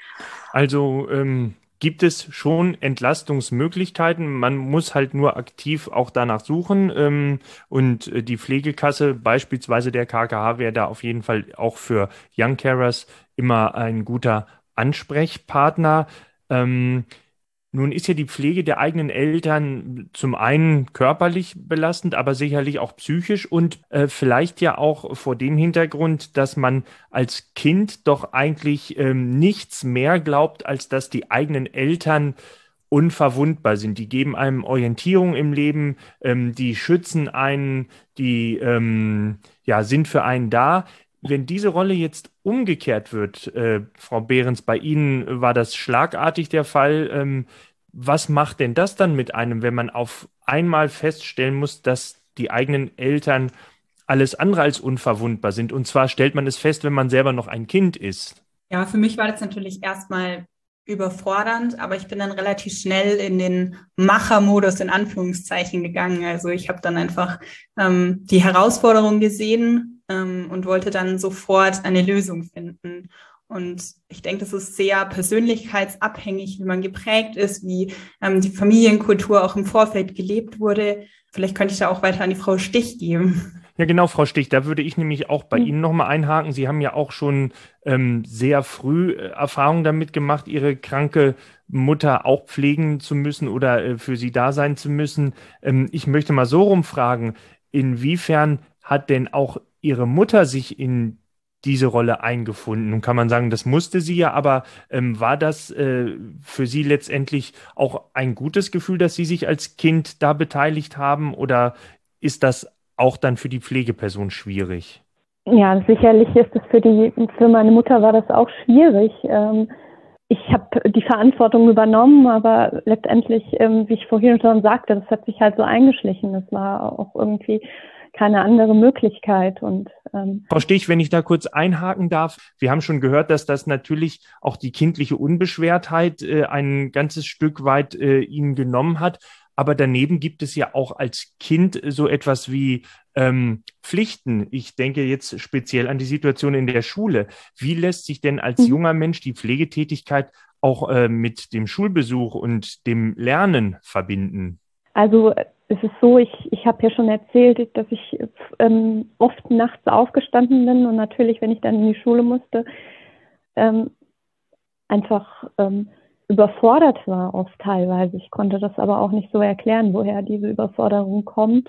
Also ähm gibt es schon Entlastungsmöglichkeiten. Man muss halt nur aktiv auch danach suchen. Ähm, und die Pflegekasse, beispielsweise der K K H, wäre da auf jeden Fall auch für Young Carers immer ein guter Ansprechpartner. Ähm, Nun ist ja die Pflege der eigenen Eltern zum einen körperlich belastend, aber sicherlich auch psychisch und äh, vielleicht ja auch vor dem Hintergrund, dass man als Kind doch eigentlich ähm, nichts mehr glaubt, als dass die eigenen Eltern unverwundbar sind. Die geben einem Orientierung im Leben, ähm, die schützen einen, die ähm, ja, sind für einen da. Wenn diese Rolle jetzt umgekehrt wird, äh, Frau Behrens, bei Ihnen war das schlagartig der Fall. Ähm, was macht denn das dann mit einem, wenn man auf einmal feststellen muss, dass die eigenen Eltern alles andere als unverwundbar sind? Und zwar stellt man es fest, wenn man selber noch ein Kind ist. Ja, für mich war das natürlich erstmal überfordernd, aber ich bin dann relativ schnell in den Machermodus in Anführungszeichen gegangen. Also ich habe dann einfach ähm, die Herausforderung gesehen ähm, und wollte dann sofort eine Lösung finden. Und ich denke, das ist sehr persönlichkeitsabhängig, wie man geprägt ist, wie ähm, die Familienkultur auch im Vorfeld gelebt wurde. Vielleicht könnte ich da auch weiter an die Frau Stich geben. Ja, genau, Frau Stich, da würde ich nämlich auch bei mhm. Ihnen nochmal einhaken. Sie haben ja auch schon ähm, sehr früh äh, Erfahrungen damit gemacht, Ihre kranke Mutter auch pflegen zu müssen oder äh, für sie da sein zu müssen. Ähm, ich möchte mal so rumfragen, inwiefern hat denn auch Ihre Mutter sich in diese Rolle eingefunden? Nun kann man sagen, das musste sie ja, aber ähm, war das äh, für Sie letztendlich auch ein gutes Gefühl, dass Sie sich als Kind da beteiligt haben, oder ist das auch dann für die Pflegeperson schwierig? Ja, sicherlich ist es für die, für meine Mutter war das auch schwierig. Ähm, ich habe die Verantwortung übernommen, aber letztendlich, ähm, wie ich vorhin schon sagte, das hat sich halt so eingeschlichen. Es war auch irgendwie keine andere Möglichkeit. Und ähm, Frau Stich, wenn ich da kurz einhaken darf, wir haben schon gehört, dass das natürlich auch die kindliche Unbeschwertheit äh, ein ganzes Stück weit äh, Ihnen genommen hat. Aber daneben gibt es ja auch als Kind so etwas wie ähm, Pflichten. Ich denke jetzt speziell an die Situation in der Schule. Wie lässt sich denn als junger Mensch die Pflegetätigkeit auch äh, mit dem Schulbesuch und dem Lernen verbinden? Also es ist so, ich, ich habe ja schon erzählt, dass ich ähm, oft nachts aufgestanden bin und natürlich, wenn ich dann in die Schule musste, ähm, einfach ähm, überfordert war oft teilweise. Ich konnte das aber auch nicht so erklären, woher diese Überforderung kommt.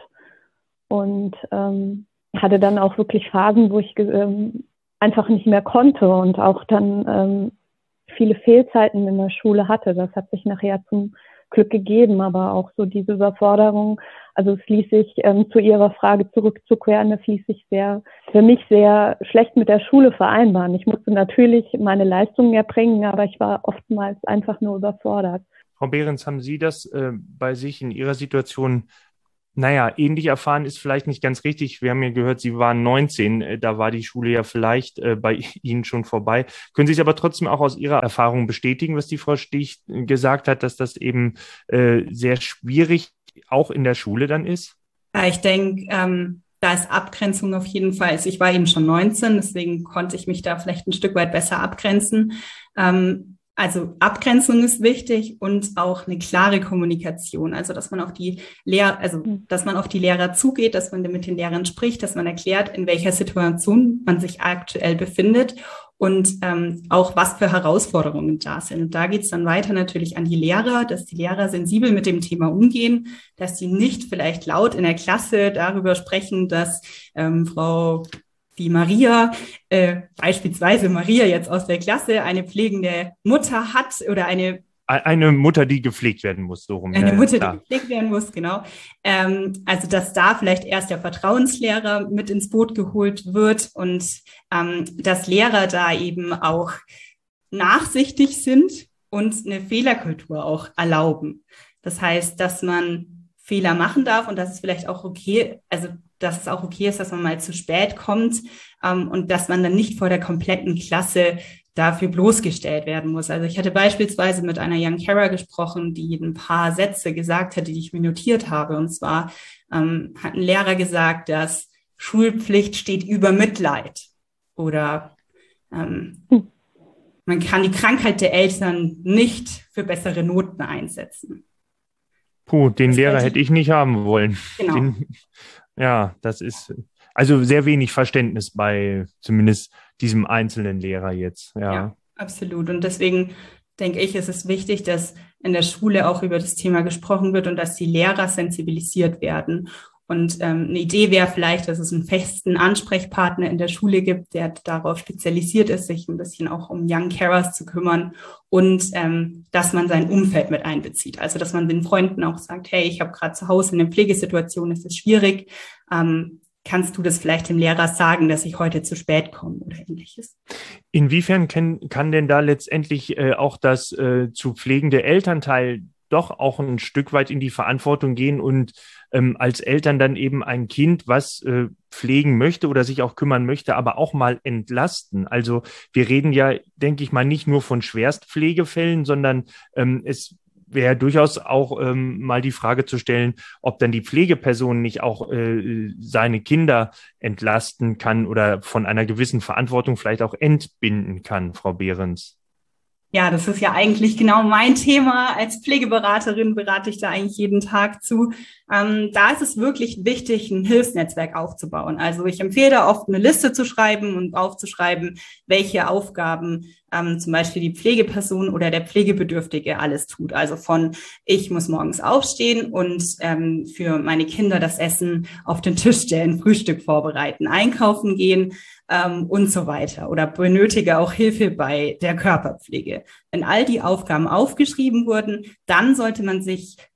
Und ähm, hatte dann auch wirklich Phasen, wo ich ähm, einfach nicht mehr konnte und auch dann ähm, viele Fehlzeiten in der Schule hatte. Das hat sich nachher zum Glück gegeben, aber auch so diese Überforderung, also es ließ sich, ähm, zu Ihrer Frage zurückzukehren, das ließ sich sehr, für mich sehr schlecht mit der Schule vereinbaren. Ich musste natürlich meine Leistungen erbringen, aber ich war oftmals einfach nur überfordert. Frau Behrens, haben Sie das äh, bei sich in Ihrer Situation, naja, ähnlich erfahren ist vielleicht nicht ganz richtig. Wir haben ja gehört, Sie waren neunzehn, äh, da war die Schule ja vielleicht äh, bei Ihnen schon vorbei. Können Sie es aber trotzdem auch aus Ihrer Erfahrung bestätigen, was die Frau Stich gesagt hat, dass das eben äh, sehr schwierig auch in der Schule dann ist? Ja, ich denke, ähm, da ist Abgrenzung auf jeden Fall. Also ich war eben schon neunzehn, deswegen konnte ich mich da vielleicht ein Stück weit besser abgrenzen. Ähm, Also Abgrenzung ist wichtig und auch eine klare Kommunikation. Also dass man auf die Lehrer, also dass man auf die Lehrer zugeht, dass man mit den Lehrern spricht, dass man erklärt, in welcher Situation man sich aktuell befindet und ähm, auch was für Herausforderungen da sind. Und da geht es dann weiter natürlich an die Lehrer, dass die Lehrer sensibel mit dem Thema umgehen, dass sie nicht vielleicht laut in der Klasse darüber sprechen, dass ähm, Frau die Maria, äh, beispielsweise Maria jetzt aus der Klasse, eine pflegende Mutter hat oder eine Eine Mutter, die gepflegt werden muss, so rum. Eine ja, Mutter, klar. die gepflegt werden muss, genau. Ähm, also, dass da vielleicht erst der Vertrauenslehrer mit ins Boot geholt wird und ähm, dass Lehrer da eben auch nachsichtig sind und eine Fehlerkultur auch erlauben. Das heißt, dass man Fehler machen darf und dass es vielleicht auch okay, also dass es auch okay ist, dass man mal zu spät kommt ähm, und dass man dann nicht vor der kompletten Klasse dafür bloßgestellt werden muss. Also ich hatte beispielsweise mit einer Young Carer gesprochen, die ein paar Sätze gesagt hat, die ich mir notiert habe. Und zwar ähm, hat ein Lehrer gesagt, dass Schulpflicht steht über Mitleid oder ähm, hm. man kann die Krankheit der Eltern nicht für bessere Noten einsetzen. Puh, den das Lehrer hätte ich nicht haben wollen. Genau. Den, ja, das ist also sehr wenig Verständnis bei zumindest diesem einzelnen Lehrer jetzt. Ja, ja, absolut. Und deswegen denke ich, ist es wichtig, dass in der Schule auch über das Thema gesprochen wird und dass die Lehrer sensibilisiert werden. Und ähm, eine Idee wäre vielleicht, dass es einen festen Ansprechpartner in der Schule gibt, der darauf spezialisiert ist, sich ein bisschen auch um Young Carers zu kümmern und ähm, dass man sein Umfeld mit einbezieht. Also dass man den Freunden auch sagt, hey, ich habe gerade zu Hause eine Pflegesituation, es ist schwierig. Ähm, kannst du das vielleicht dem Lehrer sagen, dass ich heute zu spät komme oder ähnliches? Inwiefern kann, kann denn da letztendlich äh, auch das äh, zu pflegende Elternteil doch auch ein Stück weit in die Verantwortung gehen und ähm, als Eltern dann eben ein Kind, was äh, pflegen möchte oder sich auch kümmern möchte, aber auch mal entlasten? Also wir reden ja, denke ich mal, nicht nur von Schwerstpflegefällen, sondern ähm, es wäre durchaus auch ähm, mal die Frage zu stellen, ob dann die Pflegeperson nicht auch äh, seine Kinder entlasten kann oder von einer gewissen Verantwortung vielleicht auch entbinden kann, Frau Behrens. Ja, das ist ja eigentlich genau mein Thema. Als Pflegeberaterin berate ich da eigentlich jeden Tag zu. Ähm, da ist es wirklich wichtig, ein Hilfsnetzwerk aufzubauen. Also ich empfehle da oft eine Liste zu schreiben und aufzuschreiben, welche Aufgaben ähm, zum Beispiel die Pflegeperson oder der Pflegebedürftige alles tut. Also von ich muss morgens aufstehen und ähm, für meine Kinder das Essen auf den Tisch stellen, Frühstück vorbereiten, einkaufen gehen, Ähm, und so weiter oder benötige auch Hilfe bei der Körperpflege. Wenn all die Aufgaben aufgeschrieben wurden, dann sollte man sich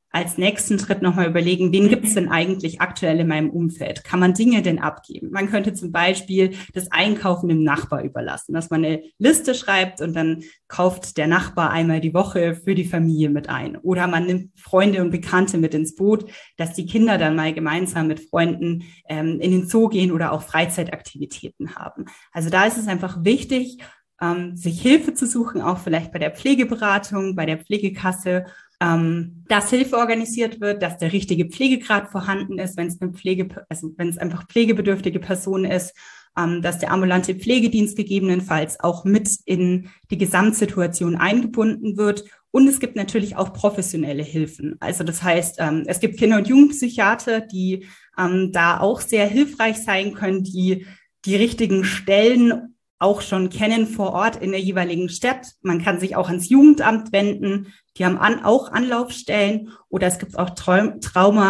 als nächsten Schritt nochmal überlegen, wen gibt es denn eigentlich aktuell in meinem Umfeld? Kann man Dinge denn abgeben? Man könnte zum Beispiel das Einkaufen dem Nachbar überlassen, dass man eine Liste schreibt und dann kauft der Nachbar einmal die Woche für die Familie mit ein. Oder man nimmt Freunde und Bekannte mit ins Boot, dass die Kinder dann mal gemeinsam mit Freunden ähm, in den Zoo gehen oder auch Freizeitaktivitäten haben. Also da ist es einfach wichtig, ähm, sich Hilfe zu suchen, auch vielleicht bei der Pflegeberatung, bei der Pflegekasse, Ähm, dass Hilfe organisiert wird, dass der richtige Pflegegrad vorhanden ist, wenn es eine Pflege, also wenn es einfach pflegebedürftige Person ist, ähm, dass der ambulante Pflegedienst gegebenenfalls auch mit in die Gesamtsituation eingebunden wird. Und es gibt natürlich auch professionelle Hilfen. Also das heißt, ähm, es gibt Kinder- und Jugendpsychiater, die ähm, da auch sehr hilfreich sein können, die die richtigen Stellen auch schon kennen vor Ort in der jeweiligen Stadt. Man kann sich auch ans Jugendamt wenden. Die haben an, auch Anlaufstellen oder es gibt auch Traum,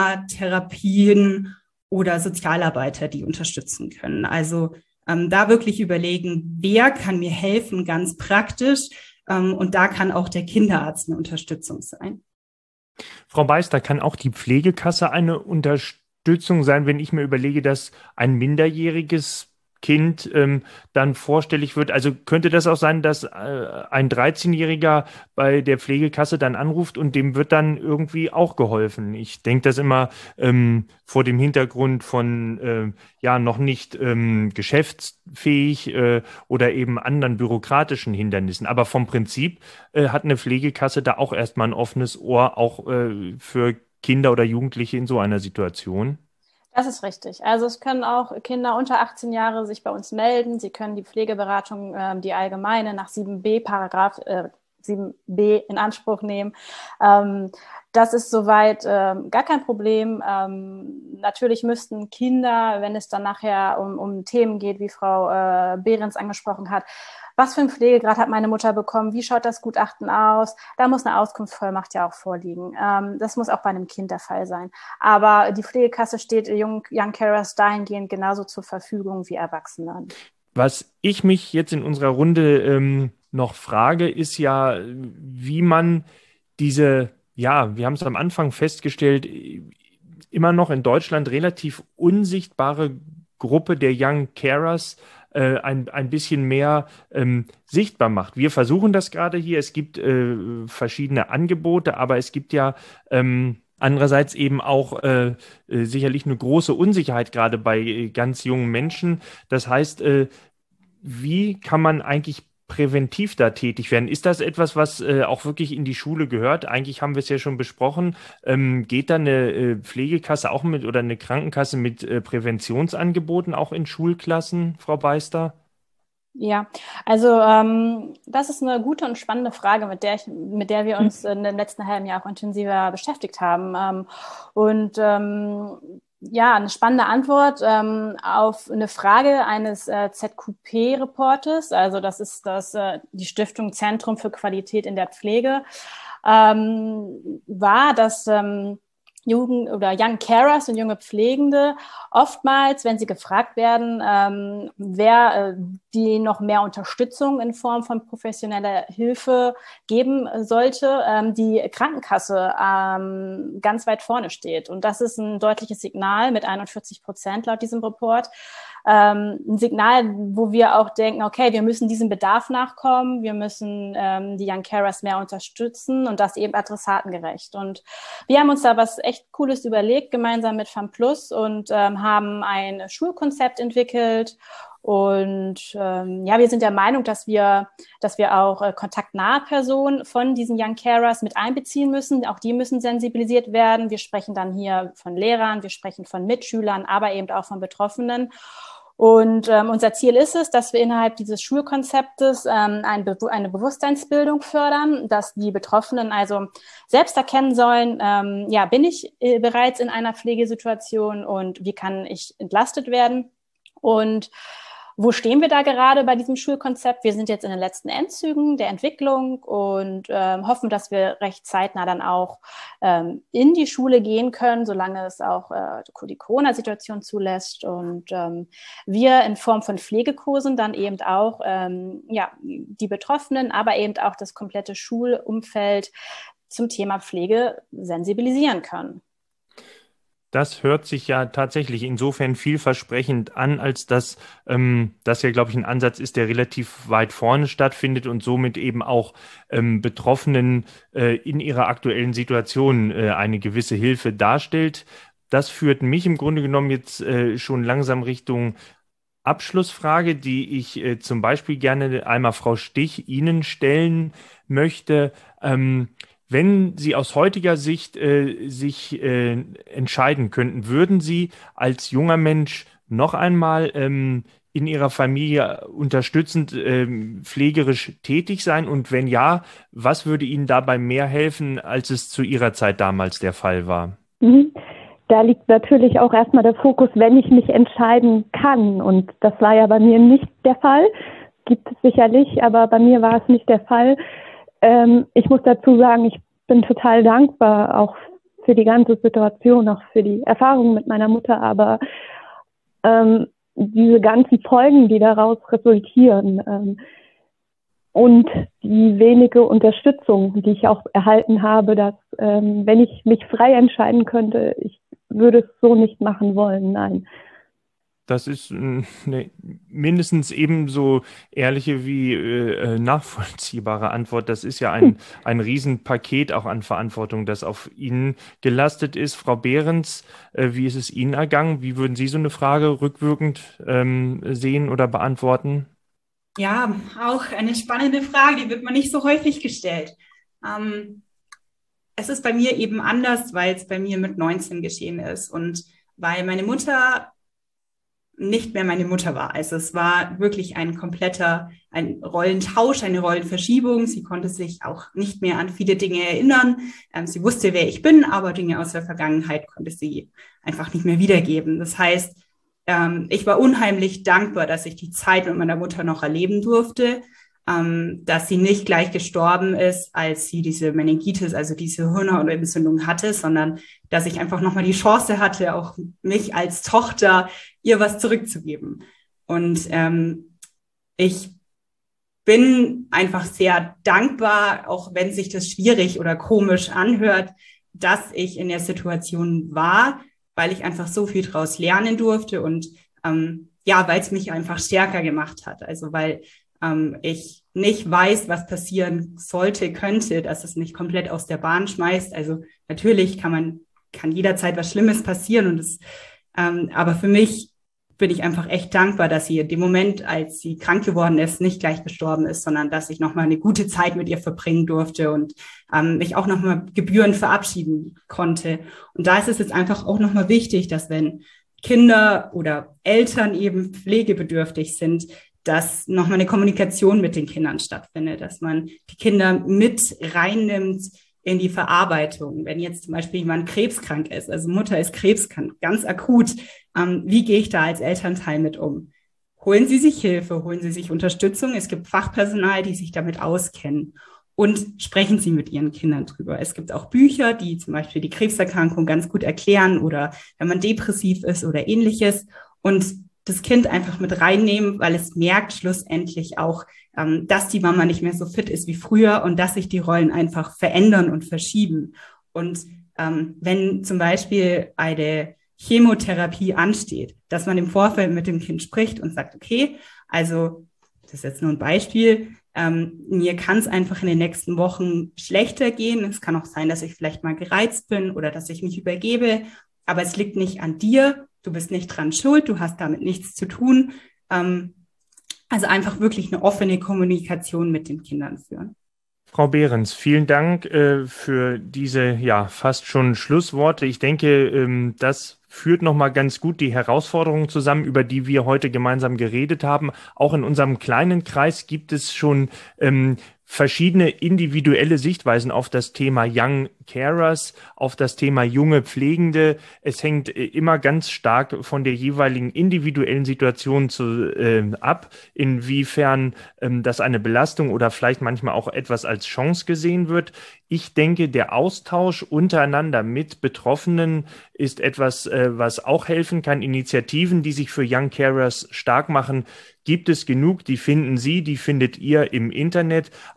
Traumatherapien oder Sozialarbeiter, die unterstützen können. Also ähm, da wirklich überlegen, wer kann mir helfen, ganz praktisch. Ähm, und da kann auch der Kinderarzt eine Unterstützung sein. Frau Beister, kann auch die Pflegekasse eine Unterstützung sein, wenn ich mir überlege, dass ein minderjähriges Kind ähm, dann vorstellig wird? Also könnte das auch sein, dass äh, ein dreizehnjähriger bei der Pflegekasse dann anruft und dem wird dann irgendwie auch geholfen? Ich denke das immer ähm, vor dem Hintergrund von äh, ja noch nicht ähm, geschäftsfähig äh, oder eben anderen bürokratischen Hindernissen. Aber vom Prinzip äh, hat eine Pflegekasse da auch erstmal ein offenes Ohr, auch äh, für Kinder oder Jugendliche in so einer Situation. Das ist richtig. Also es können auch Kinder unter achtzehn Jahre sich bei uns melden. Sie können die Pflegeberatung, äh, die allgemeine nach sieben b, Paragraph äh, sieben b in Anspruch nehmen. Ähm, das ist soweit ähm, gar kein Problem. Ähm, natürlich müssten Kinder, wenn es dann nachher um, um Themen geht, wie Frau äh, Behrens angesprochen hat, was für einen Pflegegrad hat meine Mutter bekommen? Wie schaut das Gutachten aus? Da muss eine Auskunftsvollmacht ja auch vorliegen. Ähm, das muss auch bei einem Kind der Fall sein. Aber die Pflegekasse steht Young, Young Carers dahingehend genauso zur Verfügung wie Erwachsenen. Was ich mich jetzt in unserer Runde ähm, noch frage, ist ja, wie man diese, ja, wir haben es am Anfang festgestellt, immer noch in Deutschland relativ unsichtbare Gruppe der Young Carers äh, ein, ein bisschen mehr ähm, sichtbar macht. Wir versuchen das gerade hier. Es gibt äh, verschiedene Angebote, aber es gibt ja ähm, andererseits eben auch äh, äh, sicherlich eine große Unsicherheit gerade bei äh, ganz jungen Menschen. Das heißt, äh, wie kann man eigentlich präventiv da tätig werden? Ist das etwas, was äh, auch wirklich in die Schule gehört? Eigentlich haben wir es ja schon besprochen. Ähm, geht da eine äh, Pflegekasse auch mit oder eine Krankenkasse mit äh, Präventionsangeboten auch in Schulklassen, Frau Beister? Ja, also ähm, das ist eine gute und spannende Frage, mit der ich, mit der wir uns in dem letzten halben Jahr auch intensiver beschäftigt haben. Ähm, und ähm, ja, eine spannende Antwort ähm, auf eine Frage eines äh, Z Q P-Reportes, also das ist das äh, die Stiftung Zentrum für Qualität in der Pflege, ähm, war, dass ähm, Jugend- oder Young Carers und junge Pflegende oftmals, wenn sie gefragt werden, ähm, wer äh, die noch mehr Unterstützung in Form von professioneller Hilfe geben sollte, ähm, die Krankenkasse ähm, ganz weit vorne steht. Und das ist ein deutliches Signal mit einundvierzig Prozent laut diesem Report. Ähm, ein Signal, wo wir auch denken, okay, wir müssen diesem Bedarf nachkommen, wir müssen ähm, die Young Carers mehr unterstützen und das eben adressatengerecht. Und wir haben uns da was echt Cooles überlegt, gemeinsam mit FAMPlus und ähm, haben ein Schulkonzept entwickelt. Und ähm, ja, wir sind der Meinung, dass wir, dass wir auch äh, kontaktnahe Personen von diesen Young Carers mit einbeziehen müssen. Auch die müssen sensibilisiert werden. Wir sprechen dann hier von Lehrern, wir sprechen von Mitschülern, aber eben auch von Betroffenen. Und ähm, unser Ziel ist es, dass wir innerhalb dieses Schulkonzeptes ähm, ein Be- eine Bewusstseinsbildung fördern, dass die Betroffenen also selbst erkennen sollen, ähm, ja, bin ich äh, bereits in einer Pflegesituation und wie kann ich entlastet werden? Und wo stehen wir da gerade bei diesem Schulkonzept? Wir sind jetzt in den letzten Endzügen der Entwicklung und ähm, hoffen, dass wir recht zeitnah dann auch ähm, in die Schule gehen können, solange es auch äh, die Corona-Situation zulässt. Und ähm, wir in Form von Pflegekursen dann eben auch ähm, ja, die Betroffenen, aber eben auch das komplette Schulumfeld zum Thema Pflege sensibilisieren können. Das hört sich ja tatsächlich insofern vielversprechend an, als dass ähm, das ja, glaube ich, ein Ansatz ist, der relativ weit vorne stattfindet und somit eben auch ähm, Betroffenen äh, in ihrer aktuellen Situation äh, eine gewisse Hilfe darstellt. Das führt mich im Grunde genommen jetzt äh, schon langsam Richtung Abschlussfrage, die ich äh, zum Beispiel gerne einmal Frau Stich Ihnen stellen möchte. Ähm, Wenn Sie aus heutiger Sicht äh, sich äh, entscheiden könnten, würden Sie als junger Mensch noch einmal ähm, in Ihrer Familie unterstützend ähm, pflegerisch tätig sein? Und wenn ja, was würde Ihnen dabei mehr helfen, als es zu Ihrer Zeit damals der Fall war? Mhm. Da liegt natürlich auch erstmal der Fokus, wenn ich mich entscheiden kann. Und das war ja bei mir nicht der Fall. Gibt es sicherlich, aber bei mir war es nicht der Fall. Ähm, ich muss dazu sagen, ich bin total dankbar auch für die ganze Situation, auch für die Erfahrungen mit meiner Mutter, aber ähm, diese ganzen Folgen, die daraus resultieren ähm, und die wenige Unterstützung, die ich auch erhalten habe, dass ähm, wenn ich mich frei entscheiden könnte, ich würde es so nicht machen wollen, nein. Das ist eine mindestens ebenso ehrliche wie äh, nachvollziehbare Antwort. Das ist ja ein, ein Riesenpaket auch an Verantwortung, das auf Ihnen gelastet ist. Frau Behrens, äh, wie ist es Ihnen ergangen? Wie würden Sie so eine Frage rückwirkend ähm, sehen oder beantworten? Ja, auch eine spannende Frage, die wird man nicht so häufig gestellt. Ähm, es ist bei mir eben anders, weil es bei mir mit neunzehn geschehen ist und weil meine Mutter nicht mehr meine Mutter war. Also es war wirklich ein kompletter, ein Rollentausch, eine Rollenverschiebung. Sie konnte sich auch nicht mehr an viele Dinge erinnern. Ähm, sie wusste, wer ich bin, aber Dinge aus der Vergangenheit konnte sie einfach nicht mehr wiedergeben. Das heißt, ähm, ich war unheimlich dankbar, dass ich die Zeit mit meiner Mutter noch erleben durfte, ähm, dass sie nicht gleich gestorben ist, als sie diese Meningitis, also diese Hirnhautentzündung hatte, sondern dass ich einfach nochmal die Chance hatte, auch mich als Tochter ihr was zurückzugeben. Und ähm, ich bin einfach sehr dankbar, auch wenn sich das schwierig oder komisch anhört, dass ich in der Situation war, weil ich einfach so viel daraus lernen durfte und ähm, ja, weil es mich einfach stärker gemacht hat. Also weil ähm, ich nicht weiß, was passieren sollte, könnte, dass es mich komplett aus der Bahn schmeißt. Also natürlich kann man, kann jederzeit was Schlimmes passieren und es, ähm, aber für mich bin ich einfach echt dankbar, dass sie in dem Moment, als sie krank geworden ist, nicht gleich gestorben ist, sondern dass ich nochmal eine gute Zeit mit ihr verbringen durfte und ähm, mich auch nochmal gebührend verabschieden konnte. Und da ist es jetzt einfach auch nochmal wichtig, dass wenn Kinder oder Eltern eben pflegebedürftig sind, dass nochmal eine Kommunikation mit den Kindern stattfindet, dass man die Kinder mit reinnimmt in die Verarbeitung. Wenn jetzt zum Beispiel jemand krebskrank ist, also Mutter ist krebskrank, ganz akut, ähm, wie gehe ich da als Elternteil mit um? Holen Sie sich Hilfe, holen Sie sich Unterstützung. Es gibt Fachpersonal, die sich damit auskennen. Und sprechen Sie mit Ihren Kindern drüber. Es gibt auch Bücher, die zum Beispiel die Krebserkrankung ganz gut erklären oder wenn man depressiv ist oder ähnliches. Und das Kind einfach mit reinnehmen, weil es merkt schlussendlich auch, ähm, dass die Mama nicht mehr so fit ist wie früher und dass sich die Rollen einfach verändern und verschieben. Und ähm, wenn zum Beispiel eine Chemotherapie ansteht, dass man im Vorfeld mit dem Kind spricht und sagt, okay, also das ist jetzt nur ein Beispiel, ähm, mir kann es einfach in den nächsten Wochen schlechter gehen. Es kann auch sein, dass ich vielleicht mal gereizt bin oder dass ich mich übergebe, aber es liegt nicht an dir. Du bist nicht dran schuld, du hast damit nichts zu tun. Ähm, also einfach wirklich eine offene Kommunikation mit den Kindern führen. Frau Behrens, vielen Dank äh, für diese ja fast schon Schlussworte. Ich denke, ähm, das führt nochmal ganz gut die Herausforderungen zusammen, über die wir heute gemeinsam geredet haben. Auch in unserem kleinen Kreis gibt es schon ähm, verschiedene individuelle Sichtweisen auf das Thema Young Carers, auf das Thema junge Pflegende. Es hängt immer ganz stark von der jeweiligen individuellen Situation zu, äh, ab, inwiefern ähm, das eine Belastung oder vielleicht manchmal auch etwas als Chance gesehen wird. Ich denke, der Austausch untereinander mit Betroffenen ist etwas, äh, was auch helfen kann. Initiativen, die sich für Young Carers stark machen, gibt es genug. Die finden Sie, die findet ihr im Internet.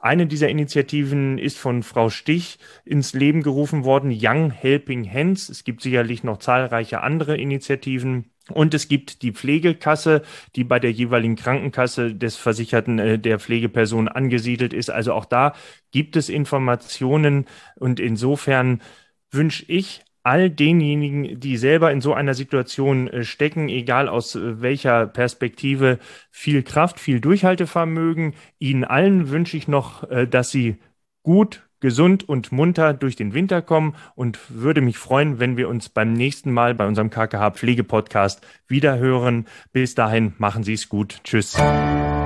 Eine dieser Initiativen ist von Frau Stich ins Leben gerufen worden, Young Helping Hands. Es gibt sicherlich noch zahlreiche andere Initiativen. Und es gibt die Pflegekasse, die bei der jeweiligen Krankenkasse des Versicherten äh, der Pflegeperson angesiedelt ist. Also auch da gibt es Informationen. Und insofern wünsche ich all denjenigen, die selber in so einer Situation äh, stecken, egal aus äh, welcher Perspektive, viel Kraft, viel Durchhaltevermögen. Ihnen allen wünsche ich noch, äh, dass Sie gut, gesund und munter durch den Winter kommen und würde mich freuen, wenn wir uns beim nächsten Mal bei unserem K K H Pflege-Podcast wiederhören. Bis dahin, machen Sie es gut. Tschüss.